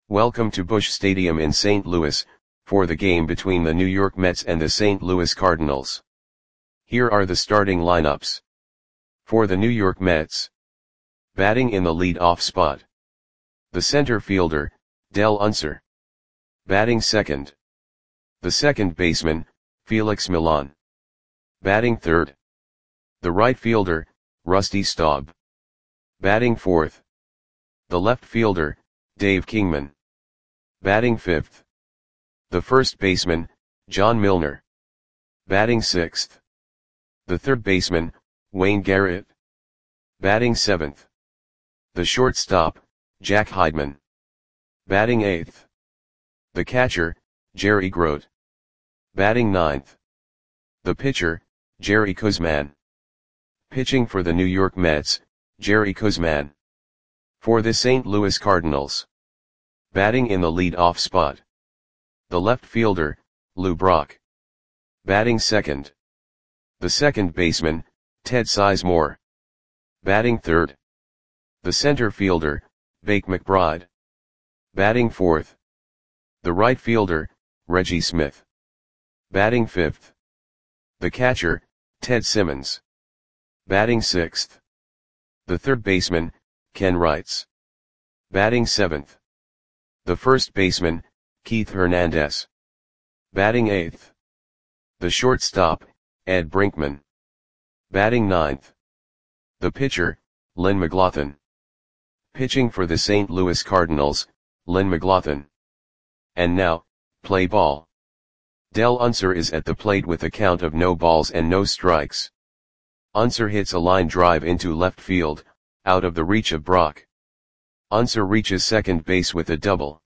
Welcome to Busch Stadium in St. Louis, for the game between the New York Mets and the St. Louis Cardinals. Here are the starting lineups. For the New York Mets. Batting in the lead-off spot. The center fielder, Del Unser. Batting second. The second baseman, Felix Millan. Batting third. The right fielder, Rusty Staub. Batting fourth. The left fielder, Dave Kingman. Batting fifth. The first baseman, John Milner. Batting sixth. The third baseman, Wayne Garrett. Batting seventh. The shortstop, Jack Heidman. Batting eighth. The catcher, Jerry Grote. Batting ninth. The pitcher, Jerry Koosman. Pitching for the New York Mets, Jerry Koosman. For the St. Louis Cardinals. Batting in the lead-off spot. The left fielder, Lou Brock. Batting second. The second baseman, Ted Sizemore. Batting third. The center fielder, Bake McBride. Batting fourth. The right fielder, Reggie Smith. Batting fifth. The catcher, Ted Simmons. Batting sixth. The third baseman, Ken Wrights. Batting seventh. The first baseman, Keith Hernandez. Batting eighth. The shortstop, Ed Brinkman. Batting ninth. The pitcher, Lynn McLaughlin. Pitching for the St. Louis Cardinals, Lynn McLaughlin. And now, play ball. Del Unser is at the plate with a count of no balls and no strikes. Unser hits a line drive into left field, out of the reach of Brock. Unser reaches second base with a double.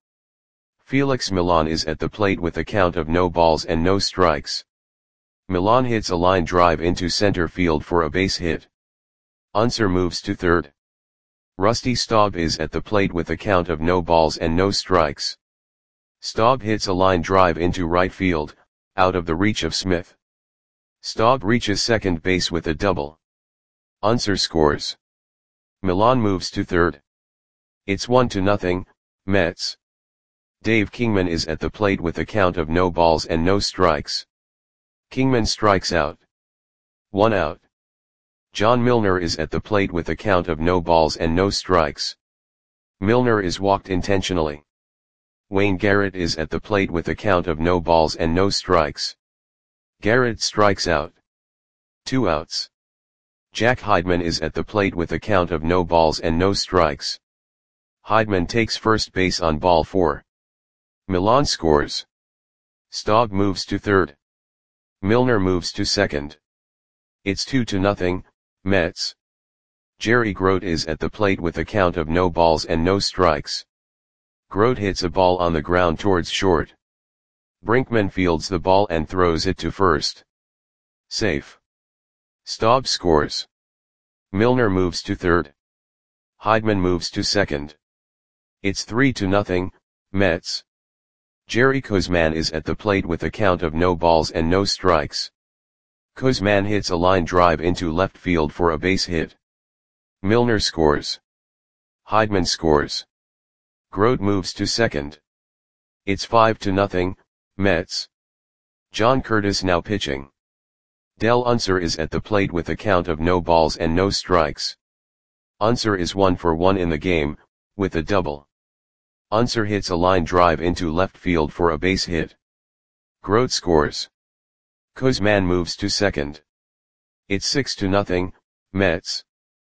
Felix Millan is at the plate with a count of no balls and no strikes. Millan hits a line drive into center field for a base hit. Unser moves to third. Rusty Staub is at the plate with a count of no balls and no strikes. Staub hits a line drive into right field, out of the reach of Smith. Staub reaches second base with a double. Unser scores. Millan moves to third. It's 1-0, Mets. Dave Kingman is at the plate with a count of no balls and no strikes. Kingman strikes out. 1 out. John Milner is at the plate with a count of no balls and no strikes. Milner is walked intentionally. Wayne Garrett is at the plate with a count of no balls and no strikes. Garrett strikes out. 2 outs. Jack Heidman is at the plate with a count of no balls and no strikes. Heidman takes first base on ball 4. Millan scores. Staub moves to third. Milner moves to second. It's 2-0, Mets. Jerry Grote is at the plate with a count of no balls and no strikes. Grote hits a ball on the ground towards short. Brinkman fields the ball and throws it to first. Safe. Staub scores. Milner moves to third. Heidman moves to second. It's 3-0, Mets. Jerry Koosman is at the plate with a count of no balls and no strikes. Koosman hits a line drive into left field for a base hit. Milner scores. Heidman scores. Grote moves to second. It's 5-0, Mets. John Curtis now pitching. Del Unser is at the plate with a count of no balls and no strikes. Unser is 1 for 1 in the game, with a double. Unser hits a line drive into left field for a base hit. Grote scores. Koosman moves to second. It's 6-0, Mets.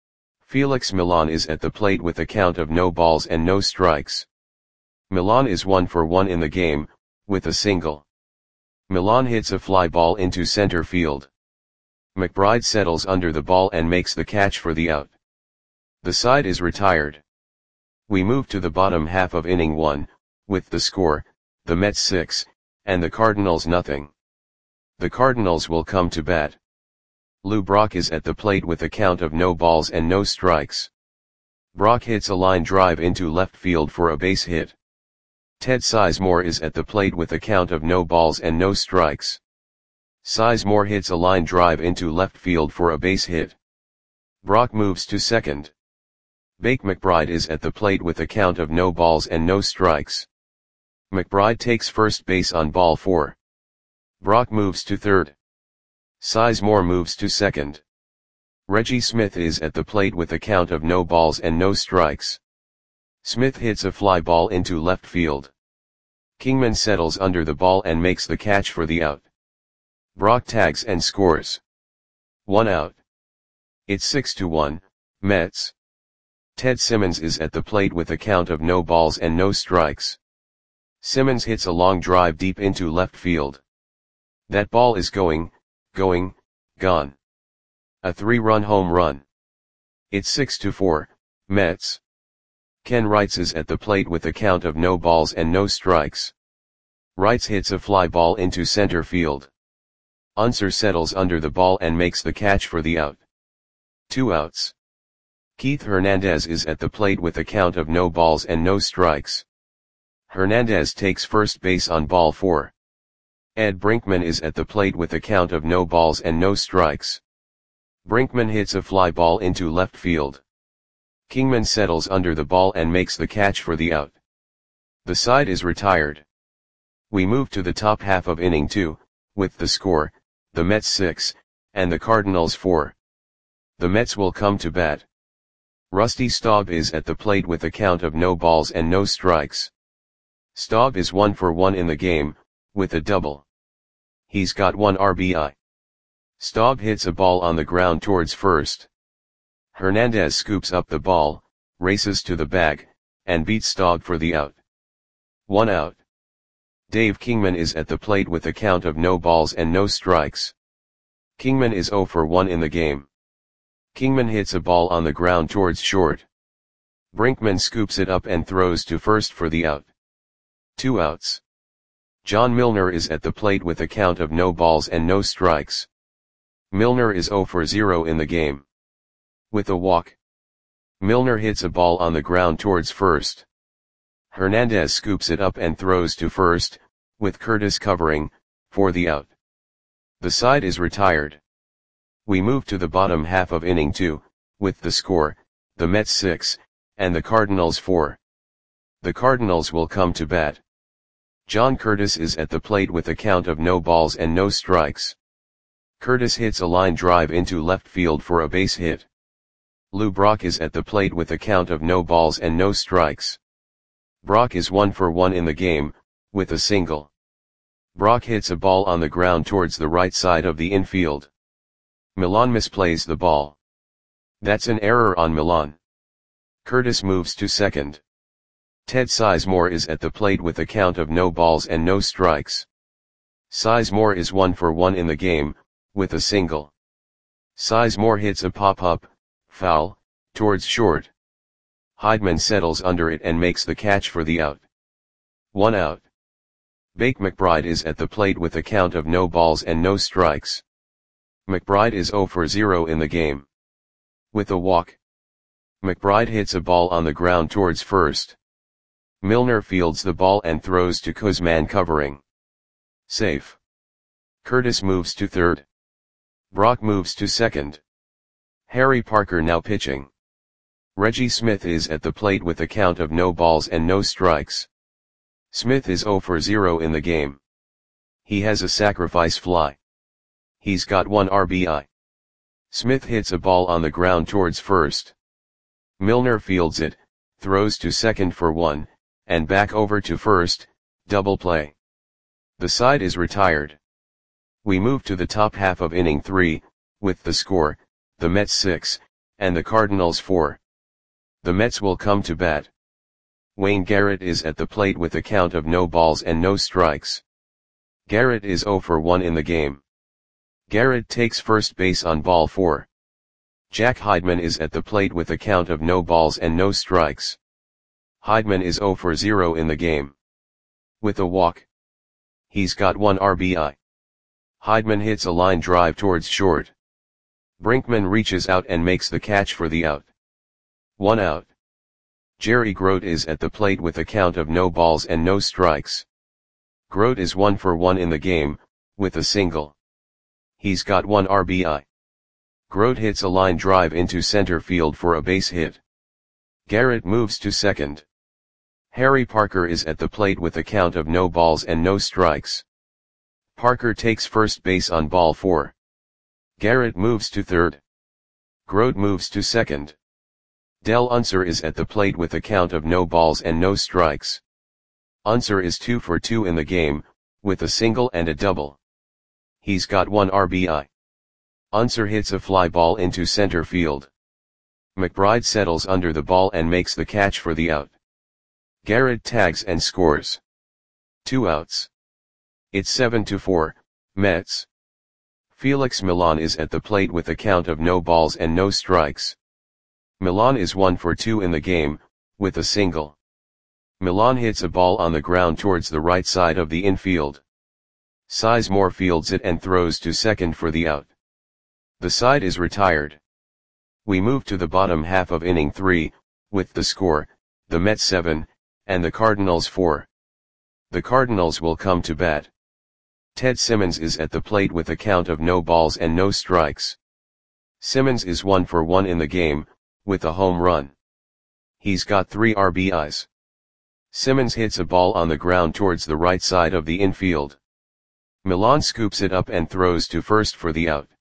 Felix Millan is at the plate with a count of no balls and no strikes. Millan is 1 for 1 in the game, with a single. Millan hits a fly ball into center field. McBride settles under the ball and makes the catch for the out. The side is retired. We move to the bottom half of inning 1, with the score, the Mets 6, and the Cardinals nothing. The Cardinals will come to bat. Lou Brock is at the plate with a count of no balls and no strikes. Brock hits a line drive into left field for a base hit. Ted Sizemore is at the plate with a count of no balls and no strikes. Sizemore hits a line drive into left field for a base hit. Brock moves to second. Bake McBride is at the plate with a count of no balls and no strikes. McBride takes first base on ball 4. Brock moves to third. Sizemore moves to second. Reggie Smith is at the plate with a count of no balls and no strikes. Smith hits a fly ball into left field. Kingman settles under the ball and makes the catch for the out. Brock tags and scores. 1 out. It's 6-1, Mets. Ted Simmons is at the plate with a count of no balls and no strikes. Simmons hits a long drive deep into left field. That ball is gone. A 3-run home run. It's 6-4, Mets. Ken Wrights is at the plate with a count of no balls and no strikes. Wrights hits a fly ball into center field. Unser settles under the ball and makes the catch for the out. 2 outs. Keith Hernandez is at the plate with a count of no balls and no strikes. Hernandez takes first base on ball 4. Ed Brinkman is at the plate with a count of no balls and no strikes. Brinkman hits a fly ball into left field. Kingman settles under the ball and makes the catch for the out. The side is retired. We move to the top half of inning 2, with the score, the Mets 6, and the Cardinals 4. The Mets will come to bat. Rusty Staub is at the plate with a count of no balls and no strikes. Staub is 1 for 1 in the game, with a double. He's got 1 RBI. Staub hits a ball on the ground towards first. Hernandez scoops up the ball, races to the bag, and beats Staub for the out. 1 out. Dave Kingman is at the plate with a count of no balls and no strikes. Kingman is 0 for 1 in the game. Kingman hits a ball on the ground towards short. Brinkman scoops it up and throws to first for the out. 2 outs. John Milner is at the plate with a count of no balls and no strikes. Milner is 0 for 0 in the game. With a walk. Milner hits a ball on the ground towards first. Hernandez scoops it up and throws to first, with Curtis covering, for the out. The side is retired. We move to the bottom half of inning 2, with the score, the Mets 6, and the Cardinals 4. The Cardinals will come to bat. John Curtis is at the plate with a count of no balls and no strikes. Curtis hits a line drive into left field for a base hit. Lou Brock is at the plate with a count of no balls and no strikes. Brock is 1 for 1 in the game, with a single. Brock hits a ball on the ground towards the right side of the infield. Milan misplays the ball. That's an error on Milan. Curtis moves to second. Ted Sizemore is at the plate with a count of no balls and no strikes. Sizemore is 1 for 1 in the game, with a single. Sizemore hits a pop-up, foul, towards short. Heidman settles under it and makes the catch for the out. 1 out. Bake McBride is at the plate with a count of no balls and no strikes. McBride is 0 for 0 in the game. With a walk. McBride hits a ball on the ground towards first. Milner fields the ball and throws to Kuzman covering. Safe. Curtis moves to third. Brock moves to second. Harry Parker now pitching. Reggie Smith is at the plate with a count of no balls and no strikes. Smith is 0 for 0 in the game. He has a sacrifice fly. He's got 1 RBI. Smith hits a ball on the ground towards first. Milner fields it, throws to second for 1, and back over to first, double play. The side is retired. We move to the top half of inning 3, with the score, the Mets 6, and the Cardinals 4. The Mets will come to bat. Wayne Garrett is at the plate with a count of no balls and no strikes. Garrett is 0 for 1 in the game. Garrett takes first base on ball 4. Jack Heidman is at the plate with a count of no balls and no strikes. Heidman is 0 for 0 in the game. With a walk. He's got 1 RBI. Heidman hits a line drive towards short. Brinkman reaches out and makes the catch for the out. 1 out. Jerry Grote is at the plate with a count of no balls and no strikes. Grote is 1 for 1 in the game, with a single. He's got 1 RBI. Grote hits a line drive into center field for a base hit. Garrett moves to second. Harry Parker is at the plate with a count of no balls and no strikes. Parker takes first base on ball 4. Garrett moves to third. Grote moves to second. Del Unser is at the plate with a count of no balls and no strikes. Unser is 2 for 2 in the game, with a single and a double. He's got 1 RBI. Unser hits a fly ball into center field. McBride settles under the ball and makes the catch for the out. Garrett tags and scores. 2 outs. It's 7-4, Mets. Felix Millan is at the plate with a count of no balls and no strikes. Millan is 1 for 2 in the game, with a single. Millan hits a ball on the ground towards the right side of the infield. Sizemore fields it and throws to second for the out. The side is retired. We move to the bottom half of inning 3, with the score, the Mets 7, and the Cardinals 4. The Cardinals will come to bat. Ted Simmons is at the plate with a count of no balls and no strikes. Simmons is 1 for 1 in the game, with a home run. He's got 3 RBIs. Simmons hits a ball on the ground towards the right side of the infield. Millan scoops it up and throws to first for the out.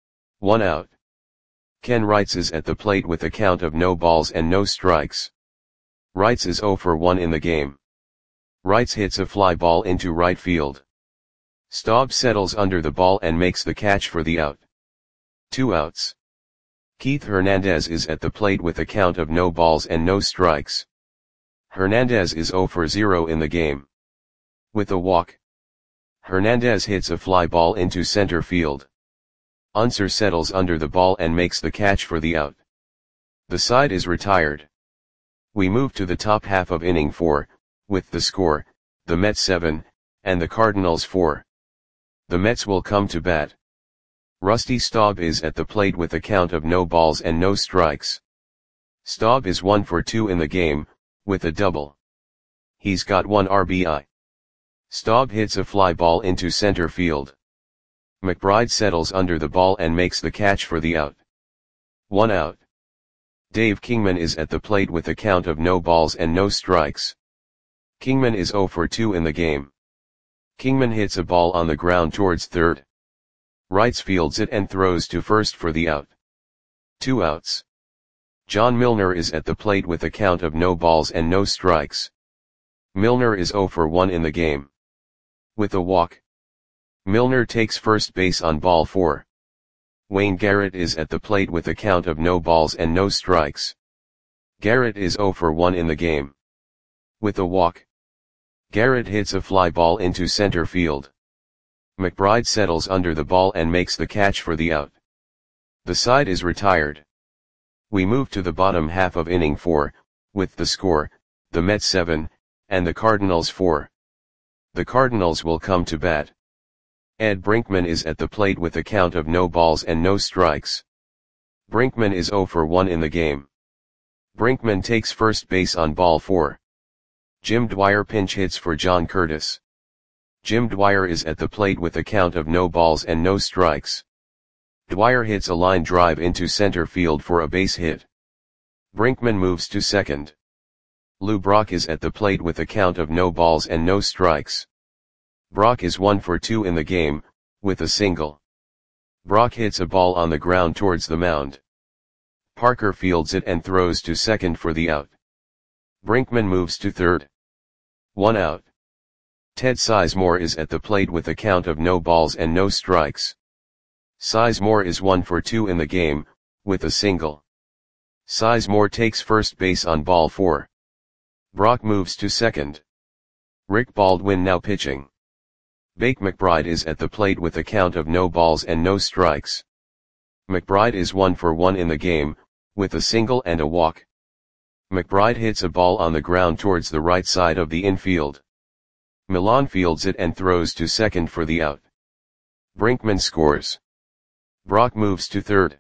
1 out. Ken Wrights is at the plate with a count of no balls and no strikes. Wrights is 0 for 1 in the game. Wrights hits a fly ball into right field. Staub settles under the ball and makes the catch for the out. 2 outs. Keith Hernandez is at the plate with a count of no balls and no strikes. Hernandez is 0 for 0 in the game. With a walk. Hernandez hits a fly ball into center field. Unser settles under the ball and makes the catch for the out. The side is retired. We move to the top half of inning 4, with the score, the Mets 7, and the Cardinals 4. The Mets will come to bat. Rusty Staub is at the plate with a count of no balls and no strikes. Staub is 1 for 2 in the game, with a double. He's got 1 RBI. Staub hits a fly ball into center field. McBride settles under the ball and makes the catch for the out. 1 out. Dave Kingman is at the plate with a count of no balls and no strikes. Kingman is 0 for 2 in the game. Kingman hits a ball on the ground towards third. Wrights fields it and throws to first for the out. 2 outs. John Milner is at the plate with a count of no balls and no strikes. Milner is 0 for 1 in the game. With a walk. Milner takes first base on ball 4. Wayne Garrett is at the plate with a count of no balls and no strikes. Garrett is 0 for 1 in the game. With a walk. Garrett hits a fly ball into center field. McBride settles under the ball and makes the catch for the out. The side is retired. We move to the bottom half of inning 4, with the score, the Mets 7, and the Cardinals 4. The Cardinals will come to bat. Ed Brinkman is at the plate with a count of no balls and no strikes. Brinkman is 0 for 1 in the game. Brinkman takes first base on ball 4. Jim Dwyer pinch hits for John Curtis. Jim Dwyer is at the plate with a count of no balls and no strikes. Dwyer hits a line drive into center field for a base hit. Brinkman moves to second. Lou Brock is at the plate with a count of no balls and no strikes. Brock is 1 for 2 in the game, with a single. Brock hits a ball on the ground towards the mound. Parker fields it and throws to second for the out. Brinkman moves to third. 1 out. Ted Sizemore is at the plate with a count of no balls and no strikes. Sizemore is 1 for 2 in the game, with a single. Sizemore takes first base on ball 4. Brock moves to second. Rick Baldwin now pitching. Bake McBride is at the plate with a count of no balls and no strikes. McBride is 1 for 1 in the game, with a single and a walk. McBride hits a ball on the ground towards the right side of the infield. Millan fields it and throws to second for the out. Brinkman scores. Brock moves to third.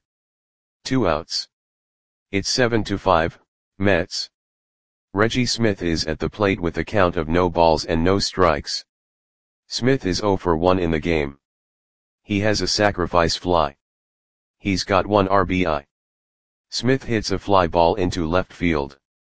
2 outs. It's 7-5, Mets. Reggie Smith is at the plate with a count of no balls and no strikes. Smith is 0 for 1 in the game. He has a sacrifice fly. He's got 1 RBI. Smith hits a fly ball into left field.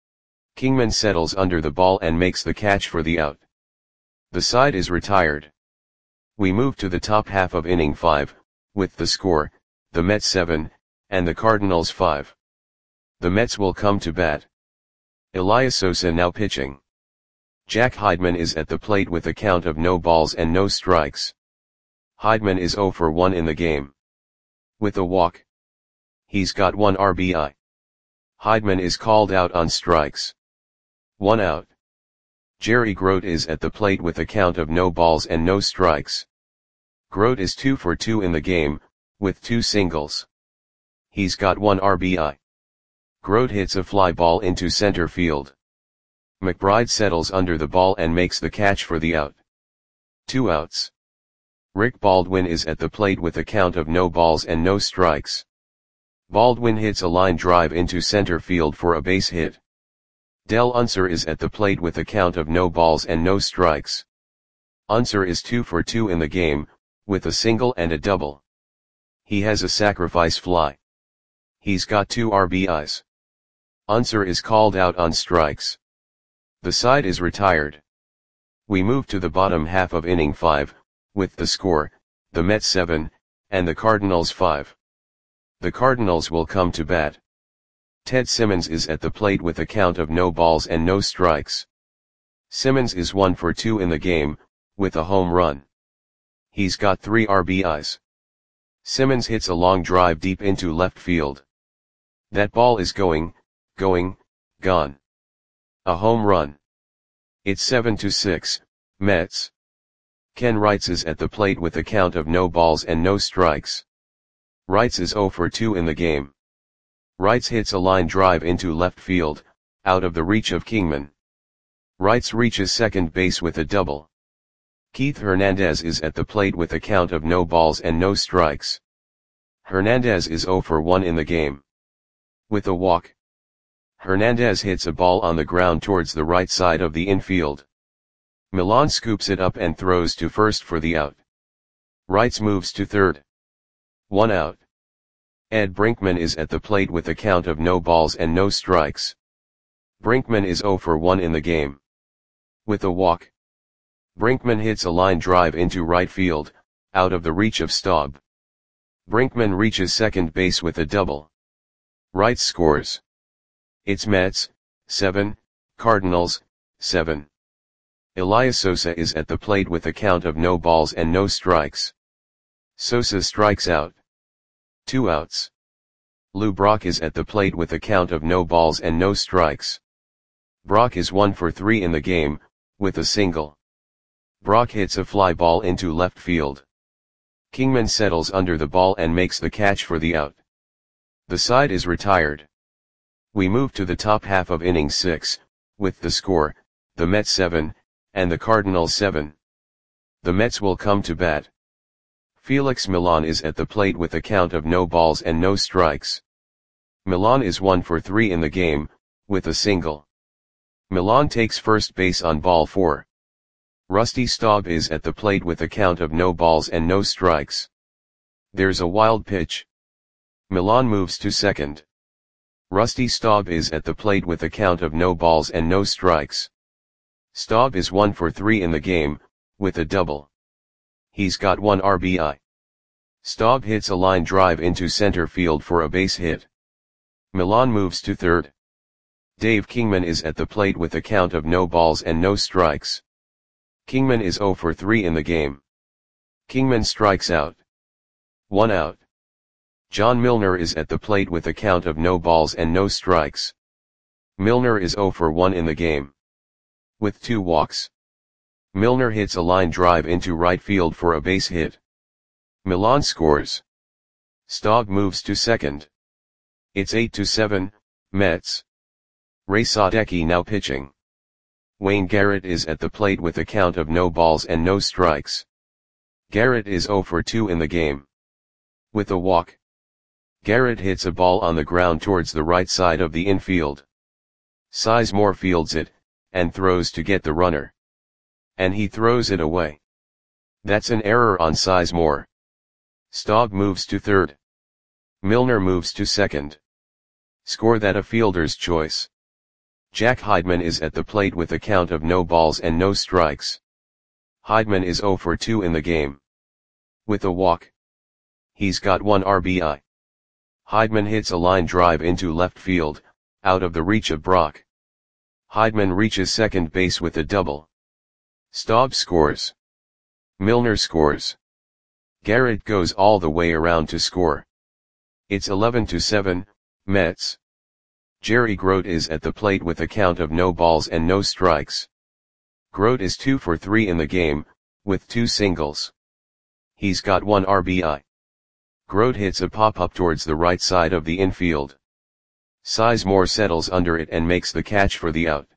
Kingman settles under the ball and makes the catch for the out. The side is retired. We move to the top half of inning 5, with the score, the Mets 7, and the Cardinals 5. The Mets will come to bat. Elias Sosa now pitching. Jack Heidman is at the plate with a count of no balls and no strikes. Heidman is 0 for 1 in the game. With a walk. He's got 1 RBI. Heidman is called out on strikes. 1 out. Jerry Grote is at the plate with a count of no balls and no strikes. Grote is 2 for 2 in the game, with 2 singles. He's got 1 RBI. Grote hits a fly ball into center field. McBride settles under the ball and makes the catch for the out. 2 outs. Rick Baldwin is at the plate with a count of no balls and no strikes. Baldwin hits a line drive into center field for a base hit. Del Unser is at the plate with a count of no balls and no strikes. Unser is 2 for 2 in the game, with a single and a double. He has a sacrifice fly. He's got 2 RBIs. Unser is called out on strikes. The side is retired. We move to the bottom half of inning 5, with the score, the Mets 7, and the Cardinals 5. The Cardinals will come to bat. Ted Simmons is at the plate with a count of no balls and no strikes. Simmons is 1 for 2 in the game, with a home run. He's got 3 RBIs. Simmons hits a long drive deep into left field. That ball is gone. A home run. It's 7-6, Mets. Ken Wrights is at the plate with a count of no balls and no strikes. Wrights is 0 for 2 in the game. Wrights hits a line drive into left field, out of the reach of Kingman. Wrights reaches second base with a double. Keith Hernandez is at the plate with a count of no balls and no strikes. Hernandez is 0 for 1 in the game. With a walk. Hernandez hits a ball on the ground towards the right side of the infield. Milan scoops it up and throws to first for the out. Wrights moves to third. 1 out. Ed Brinkman is at the plate with a count of no balls and no strikes. Brinkman is 0 for 1 in the game. With a walk. Brinkman hits a line drive into right field, out of the reach of Staub. Brinkman reaches second base with a double. Wrights scores. It's Mets, 7, Cardinals, 7. Elias Sosa is at the plate with a count of no balls and no strikes. Sosa strikes out. 2 outs. Lou Brock is at the plate with a count of no balls and no strikes. Brock is 1 for 3 in the game, with a single. Brock hits a fly ball into left field. Kingman settles under the ball and makes the catch for the out. The side is retired. We move to the top half of inning 6, with the score, the Mets 7, and the Cardinals 7. The Mets will come to bat. Felix Milan is at the plate with a count of no balls and no strikes. Milan is 1 for 3 in the game, with a single. Milan takes first base on ball 4. Rusty Staub is at the plate with a count of no balls and no strikes. There's a wild pitch. Milan moves to second. Rusty Staub is at the plate with a count of no balls and no strikes. Staub is 1 for 3 in the game, with a double. He's got 1 RBI. Staub hits a line drive into center field for a base hit. Milan moves to third. Dave Kingman is at the plate with a count of no balls and no strikes. Kingman is 0 for 3 in the game. Kingman strikes out. 1 out. John Milner is at the plate with a count of no balls and no strikes. Milner is 0 for 1 in the game. With 2 walks. Milner hits a line drive into right field for a base hit. Milan scores. Staub moves to second. It's 8-7, Mets. Ray Sadecki now pitching. Wayne Garrett is at the plate with a count of no balls and no strikes. Garrett is 0 for 2 in the game. With a walk. Garrett hits a ball on the ground towards the right side of the infield. Sizemore fields it, and throws to get the runner. And he throws it away. That's an error on Sizemore. Staub moves to third. Milner moves to second. Score that a fielder's choice. Jack Heidman is at the plate with a count of no balls and no strikes. Heidman is 0 for 2 in the game. With a walk. He's got 1 RBI. Heidman hits a line drive into left field, out of the reach of Brock. Heidman reaches second base with a double. Staub scores. Milner scores. Garrett goes all the way around to score. It's 11-7, Mets. Jerry Grote is at the plate with a count of no balls and no strikes. Grote is 2 for 3 in the game, with 2 singles. He's got 1 RBI. Grote hits a pop-up towards the right side of the infield. Sizemore settles under it and makes the catch for the out.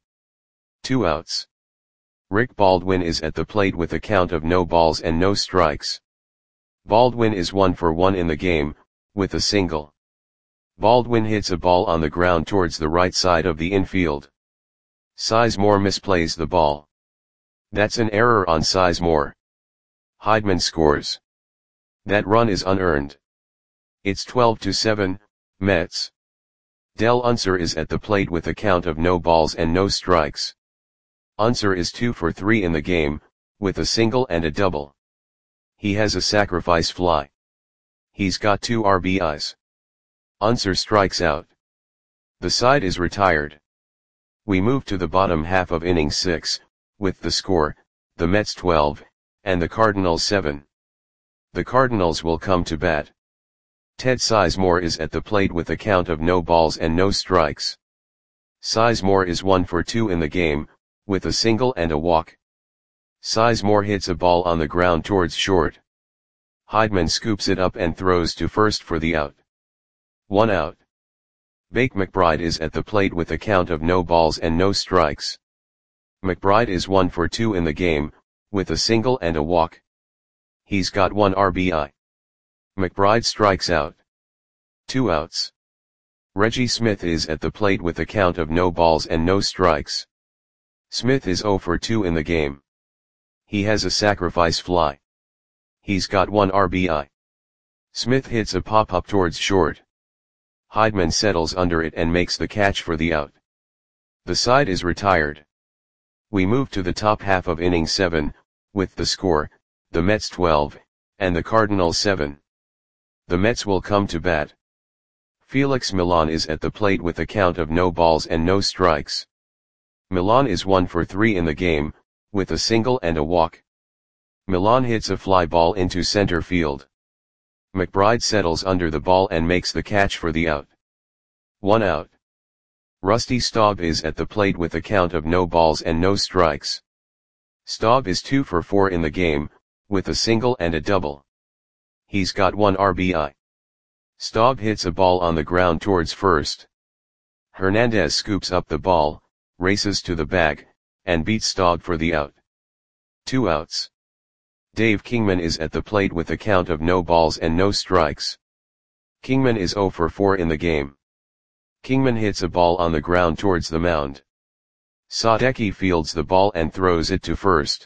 2 outs. Rick Baldwin is at the plate with a count of no balls and no strikes. Baldwin is 1 for 1 in the game, with a single. Baldwin hits a ball on the ground towards the right side of the infield. Sizemore misplays the ball. That's an error on Sizemore. Heidman scores. That run is unearned. It's 12-7, Mets. Del Unser is at the plate with a count of no balls and no strikes. Unser is 2 for 3 in the game, with a single and a double. He has a sacrifice fly. He's got 2 RBIs. Unser strikes out. The side is retired. We move to the bottom half of inning 6, with the score, the Mets 12, and the Cardinals 7. The Cardinals will come to bat. Ted Sizemore is at the plate with a count of no balls and no strikes. Sizemore is 1 for 2 in the game, with a single and a walk. Sizemore hits a ball on the ground towards short. Heidman scoops it up and throws to first for the out. 1 out. Bake McBride is at the plate with a count of no balls and no strikes. McBride is 1 for 2 in the game, with a single and a walk. He's got 1 RBI. McBride strikes out. 2 outs. Reggie Smith is at the plate with a count of no balls and no strikes. Smith is 0 for 2 in the game. He has a sacrifice fly. He's got 1 RBI. Smith hits a pop-up towards short. Heidman settles under it and makes the catch for the out. The side is retired. We move to the top half of inning 7, with the score, the Mets 12, and the Cardinals 7. The Mets will come to bat. Felix Millan is at the plate with a count of no balls and no strikes. Millan is 1 for 3 in the game, with a single and a walk. Millan hits a fly ball into center field. McBride settles under the ball and makes the catch for the out. 1 out. Rusty Staub is at the plate with a count of no balls and no strikes. Staub is 2 for 4 in the game, with a single and a double. He's got 1 RBI. Staub hits a ball on the ground towards first. Hernandez scoops up the ball, races to the bag, and beats Staub for the out. 2 outs. Dave Kingman is at the plate with a count of no balls and no strikes. Kingman is 0 for 4 in the game. Kingman hits a ball on the ground towards the mound. Sadecki fields the ball and throws it to first.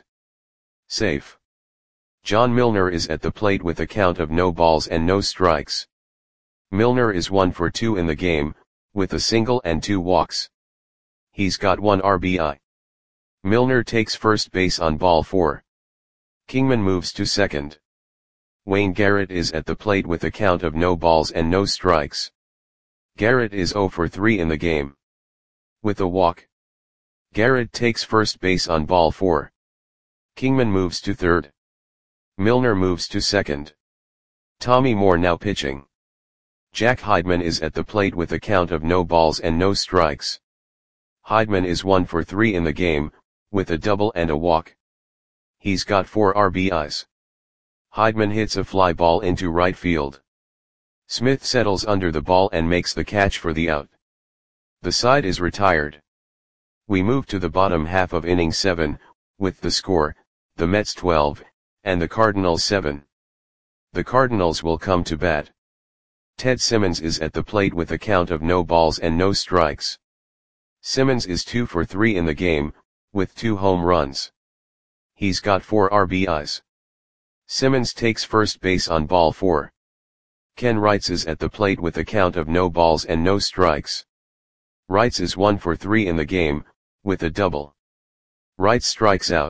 Safe. John Milner is at the plate with a count of no balls and no strikes. Milner is 1 for 2 in the game, with a single and 2 walks. He's got 1 RBI. Milner takes first base on ball 4. Kingman moves to second. Wayne Garrett is at the plate with a count of no balls and no strikes. Garrett is 0 for 3 in the game. With a walk. Garrett takes first base on ball 4. Kingman moves to third. Milner moves to second. Tommy Moore now pitching. Jack Heidman is at the plate with a count of no balls and no strikes. Heidman is 1 for 3 in the game, with a double and a walk. He's got 4 RBIs. Heidman hits a fly ball into right field. Smith settles under the ball and makes the catch for the out. The side is retired. We move to the bottom half of inning 7, with the score, the Mets 12, and the Cardinals 7. The Cardinals will come to bat. Ted Simmons is at the plate with a count of no balls and no strikes. Simmons is 2 for 3 in the game, with 2 home runs. He's got 4 RBIs. Simmons takes first base on ball 4. Ken Wrights is at the plate with a count of no balls and no strikes. Wrights is 1 for 3 in the game, with a double. Wrights strikes out.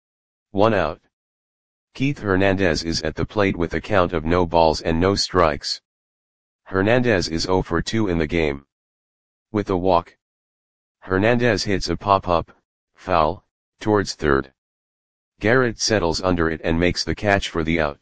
1 out. Keith Hernandez is at the plate with a count of no balls and no strikes. Hernandez is 0 for 2 in the game. With a walk. Hernandez hits a pop-up, foul, towards third. Garrett settles under it and makes the catch for the out.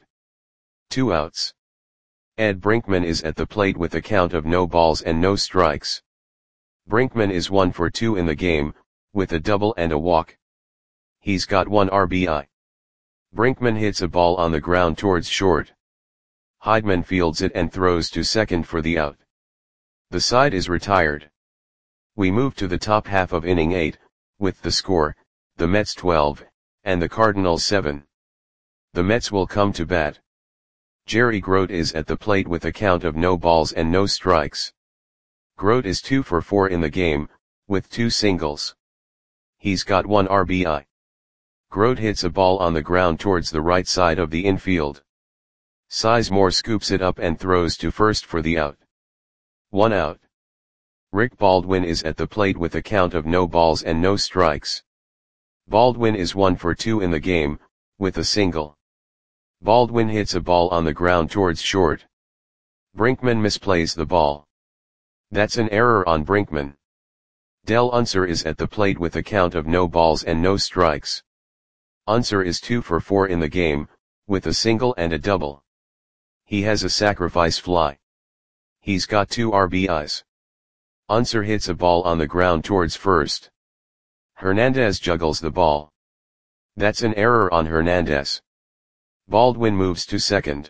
2 outs. Ed Brinkman is at the plate with a count of no balls and no strikes. Brinkman is 1 for 2 in the game, with a double and a walk. He's got 1 RBI. Brinkman hits a ball on the ground towards short. Heidman fields it and throws to second for the out. The side is retired. We move to the top half of inning 8, with the score, the Mets 12, and the Cardinals 7. The Mets will come to bat. Jerry Grote is at the plate with a count of no balls and no strikes. Grote is 2 for 4 in the game, with 2 singles. He's got 1 RBI. Grote hits a ball on the ground towards the right side of the infield. Sizemore scoops it up and throws to first for the out. 1 out. Rick Baldwin is at the plate with a count of no balls and no strikes. Baldwin is 1 for 2 in the game, with a single. Baldwin hits a ball on the ground towards short. Brinkman misplays the ball. That's an error on Brinkman. Del Unser is at the plate with a count of no balls and no strikes. Unser is 2 for 4 in the game, with a single and a double. He has a sacrifice fly. He's got 2 RBIs. Unser hits a ball on the ground towards first. Hernandez juggles the ball. That's an error on Hernandez. Baldwin moves to second.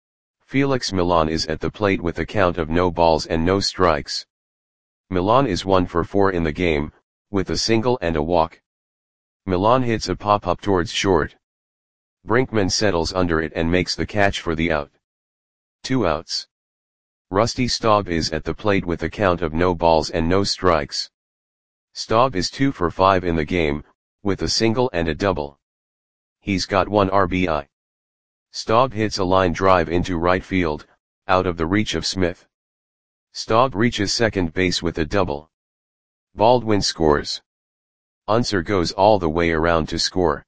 Felix Millan is at the plate with a count of no balls and no strikes. Millan is 1 for 4 in the game, with a single and a walk. Millan hits a pop-up towards short. Brinkman settles under it and makes the catch for the out. 2 outs. Rusty Staub is at the plate with a count of no balls and no strikes. Staub is 2 for 5 in the game, with a single and a double. He's got 1 RBI. Staub hits a line drive into right field, out of the reach of Smith. Staub reaches second base with a double. Baldwin scores. Unser goes all the way around to score.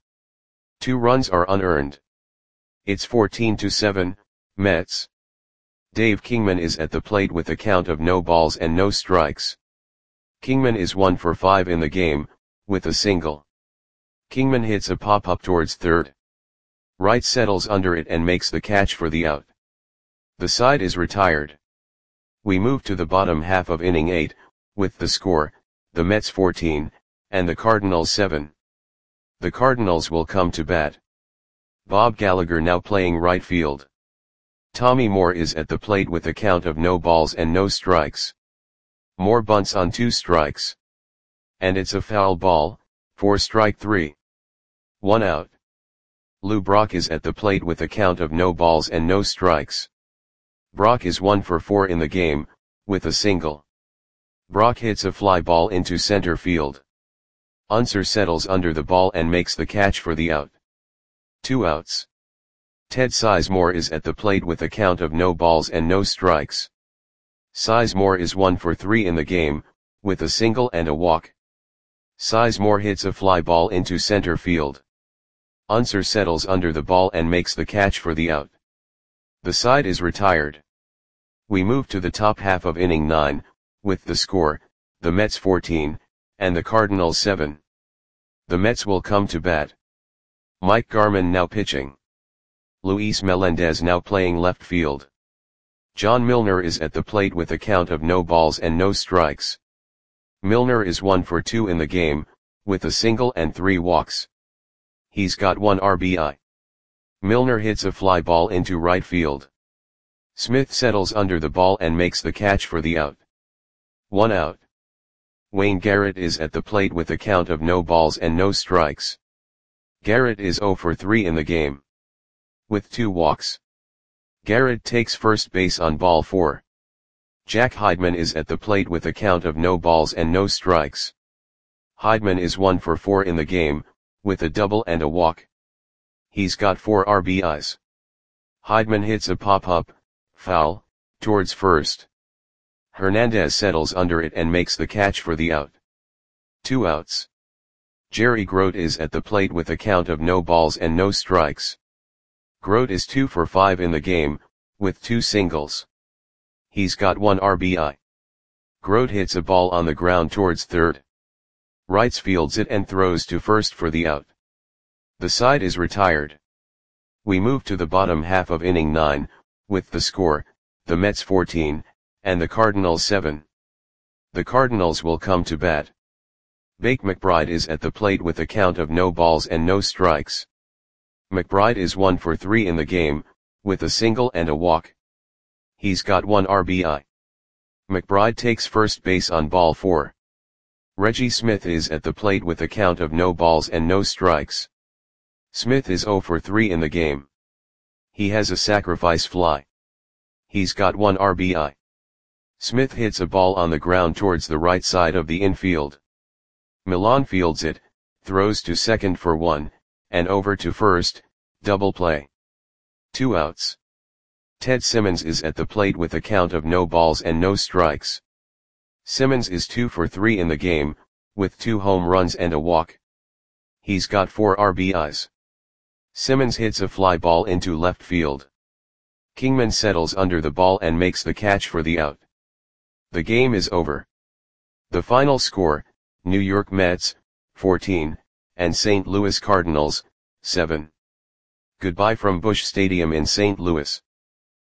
2 runs are unearned. It's 14-7, Mets. Dave Kingman is at the plate with a count of no balls and no strikes. Kingman is 1 for 5 in the game, with a single. Kingman hits a pop-up towards third. Wright settles under it and makes the catch for the out. The side is retired. We move to the bottom half of inning 8, with the score, the Mets 14, and the Cardinals 7. The Cardinals will come to bat. Bob Gallagher now playing right field. Tommy Moore is at the plate with a count of no balls and no strikes. Moore bunts on 2 strikes. And it's a foul ball, for strike 3. 1 out. Lou Brock is at the plate with a count of no balls and no strikes. Brock is 1 for 4 in the game, with a single. Brock hits a fly ball into center field. Unser settles under the ball and makes the catch for the out. 2 outs. Ted Sizemore is at the plate with a count of no balls and no strikes. Sizemore is 1 for 3 in the game, with a single and a walk. Sizemore hits a fly ball into center field. Unser settles under the ball and makes the catch for the out. The side is retired. We move to the top half of inning 9, with the score, the Mets 14, and the Cardinals 7. The Mets will come to bat. Mike Garman now pitching. Luis Melendez now playing left field. John Milner is at the plate with a count of no balls and no strikes. Milner is 1 for 2 in the game, with a single and 3 walks. He's got 1 RBI. Milner hits a fly ball into right field. Smith settles under the ball and makes the catch for the out. 1 out. Wayne Garrett is at the plate with a count of no balls and no strikes. Garrett is 0 for 3 in the game. With 2 walks. Garrett takes first base on ball 4. Jack Heidman is at the plate with a count of no balls and no strikes. Heidman is 1 for 4 in the game, with a double and a walk. He's got 4 RBIs. Heidman hits a pop-up, foul, towards first. Hernandez settles under it and makes the catch for the out. 2 outs. Jerry Grote is at the plate with a count of no balls and no strikes. Grote is 2 for 5 in the game, with 2 singles. He's got 1 RBI. Grote hits a ball on the ground towards third. Wrights fields it and throws to first for the out. The side is retired. We move to the bottom half of inning 9, with the score, the Mets 14, and the Cardinals 7. The Cardinals will come to bat. Bake McBride is at the plate with a count of no balls and no strikes. McBride is 1 for 3 in the game, with a single and a walk. He's got 1 RBI. McBride takes first base on ball 4. Reggie Smith is at the plate with a count of no balls and no strikes. Smith is 0 for 3 in the game. He has a sacrifice fly. He's got 1 RBI. Smith hits a ball on the ground towards the right side of the infield. Millan fields it, throws to second for 1, and over to first, double play. 2 outs. Ted Simmons is at the plate with a count of no balls and no strikes. Simmons is 2 for 3 in the game, with 2 home runs and a walk. He's got 4 RBIs. Simmons hits a fly ball into left field. Kingman settles under the ball and makes the catch for the out. The game is over. The final score, New York Mets, 14, and St. Louis Cardinals, 7. Goodbye from Busch Stadium in St. Louis.